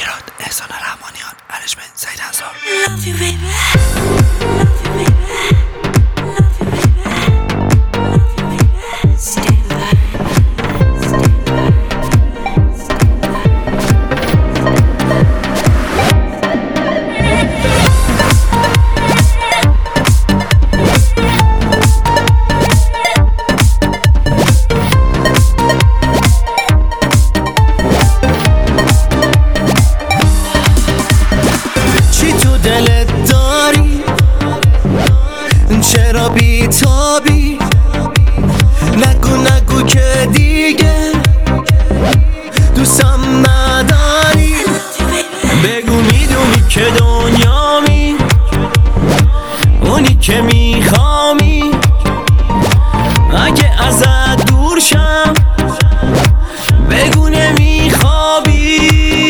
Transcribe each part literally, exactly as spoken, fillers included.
ایراد، احسان رحمانیان، ارشمن، سعید انصار. Love you baby, love you baby, love you baby, love you baby. Stand by, stand by, دلت داری چرا بیتابی؟ نگو نگو که دیگه دوستم نداری. بگو میدونی که دنیامی، اونی که میخوامی. اگه ازت دور شم بگو نمیخوابی.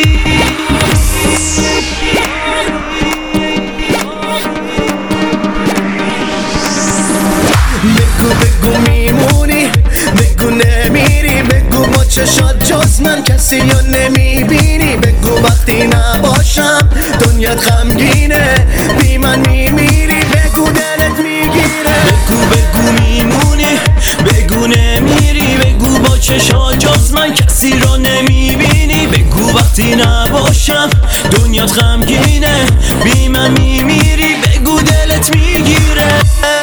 بگو بگو میمونی، بگو نمیری. بگو با چشات جز من کسی رو نمیبینی. بگو وقتی نباشم دنیات غمگینه، بی من میمیری. بگو دلت میگیره. بگو بگو میمونی، بگو نمیری. بگو با چشات جز من کسی رو نمیبینی. بگو وقتی نباشم دنیات غمگینه، بی من میمیری. بگو دلت میگیره.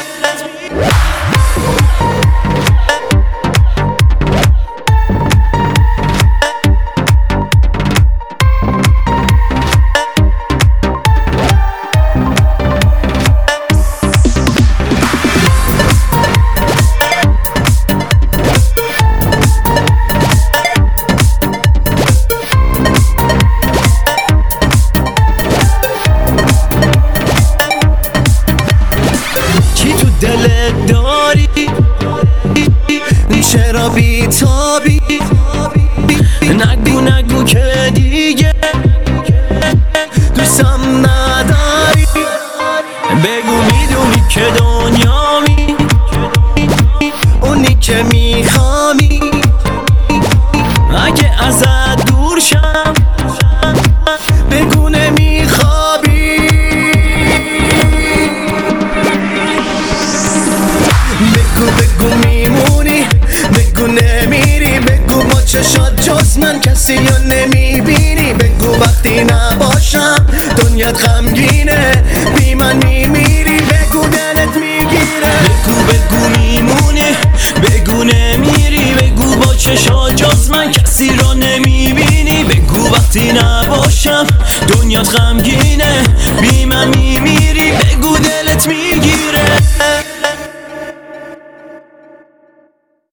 دلت داری چرا بیتابی؟ نگو نگو که دیگه دوستم نداری. بگو میدونی که دنیامی، اونی که میخوامی. اگه ازت دور شم بگو نمیخوابی. بگو بگو میمونی، بگو نمیری. بگو با چشات جز من کسی رو نمیبینی. بگو وقتی نباشم دنیات غمگینه، بی من میمیری. بگو دلت میگیره. بگو بگو میمونی، بگو نمیری. بگو با چشات جز من کسی رو نمیبینی. بگو وقتی نباشم دنیات غمگینه، بی من میمیری.